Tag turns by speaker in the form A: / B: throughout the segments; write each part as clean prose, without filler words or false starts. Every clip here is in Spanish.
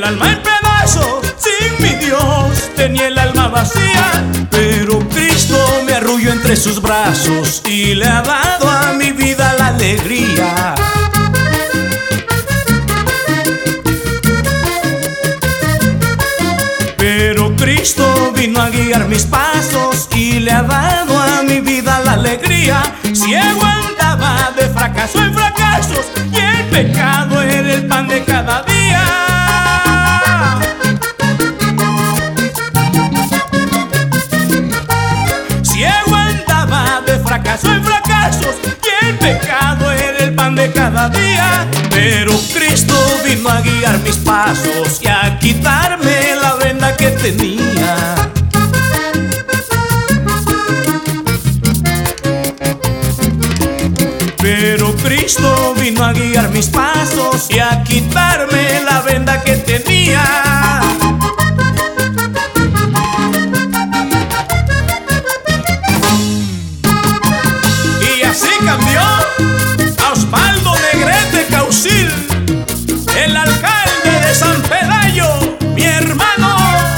A: el alma en pedazos, sin mi Dios tenía el alma vacía. Pero Cristo me arrulló entre sus brazos y le ha dado a mi vida la alegría. Pero Cristo vino a guiar mis pasos y le ha dado a mi vida la alegría. Ciego andaba de fracaso en fracasos y el pecado era el pan de cada día. Ciego andaba de fracaso en fracasos y el pecado era el pan de cada día. Pero Cristo vino a guiar mis pasos y a quitarme la venda que tenía. Pero Cristo vino a guiar mis pasos y a quitarme la venda que tenía. Y así cambió a Osvaldo Negrete Causil, el alcalde de San Pelayo, mi hermano.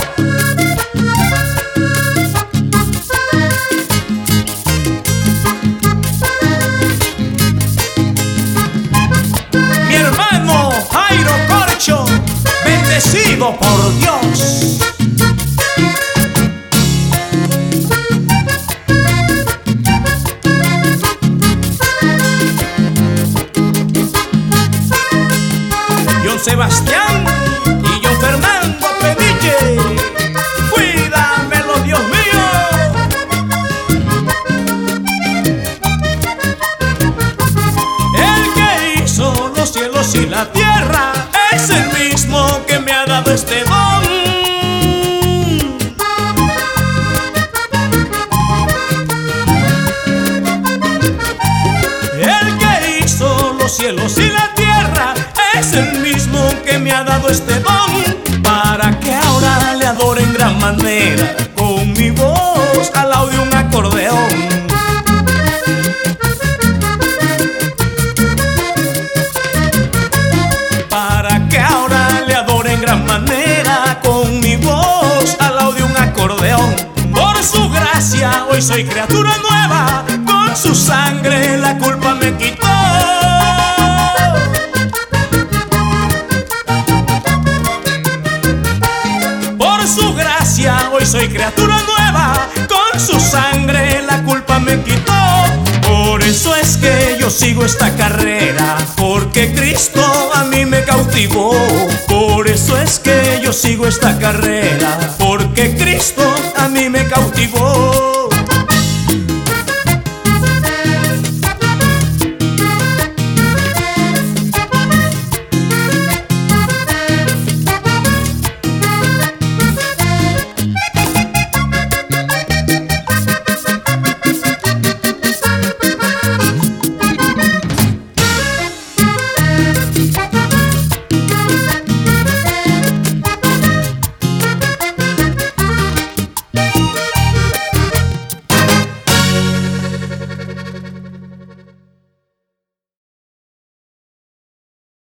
A: Mi hermano Jairo Corcho, bendecido por Dios. Sebastián y John Fernando Peniche, cuídamelo, Dios mío. El que hizo los cielos y la tierra es el mismo que me ha dado este don. El que hizo los cielos y la tierra es el mismo que me ha dado este don, para que ahora le adore en gran manera con mi voz al lado de un acordeón. Para que ahora le adore en gran manera con mi voz al lado de un acordeón. Por su gracia hoy soy criatura nueva, con su sangre la culpa me quitó. Hoy soy criatura nueva, con su sangre la culpa me quitó. Por eso es que yo sigo esta carrera, porque Cristo a mí me cautivó. Por eso es que yo sigo esta carrera, porque Cristo a mí me cautivó.